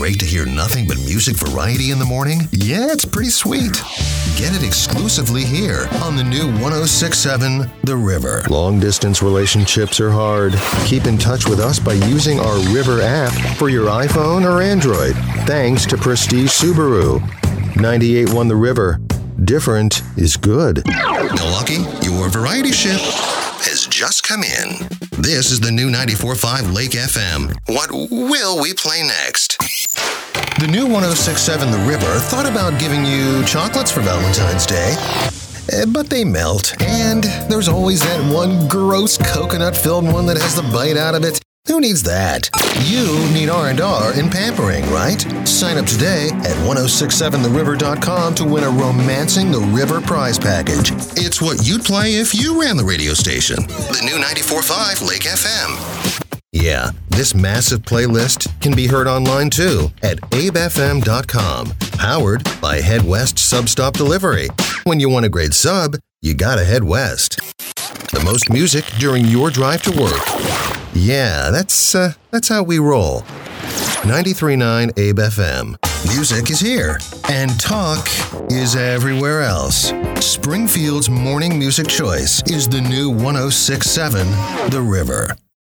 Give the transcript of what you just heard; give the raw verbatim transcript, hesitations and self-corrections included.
great to hear nothing but music variety in the morning? Yeah, it's pretty sweet. Get it exclusively here on the new one oh six point seven The River. Long-distance relationships are hard. Keep in touch with us by using our River app for your iPhone or Android. Thanks to Prestige Subaru. ninety-eight point one The River. Different is good. Milwaukee, your variety ship has just come in. This is the new ninety-four point five Lake F M. What will we play next? The new one oh six point seven The River thought about giving you chocolates for Valentine's Day, uh, but they melt, and there's always that one gross coconut-filled one that has the bite out of it. Who needs that? You need R and R in pampering, right? Sign up today at ten sixty-seven the river dot com to win a Romancing the River prize package. It's what you'd play if you ran the radio station. The new ninety-four point five Lake F M. Yeah, this massive playlist can be heard online too at abe f m dot com. Powered by Head West Sub-Stop Delivery. When you want a great sub, you gotta head west. The most music during your drive to work. Yeah, that's uh, that's how we roll. ninety-three point nine Abe F M. Music is here, and talk is everywhere else. Springfield's morning music choice is the new one oh six point seven The River.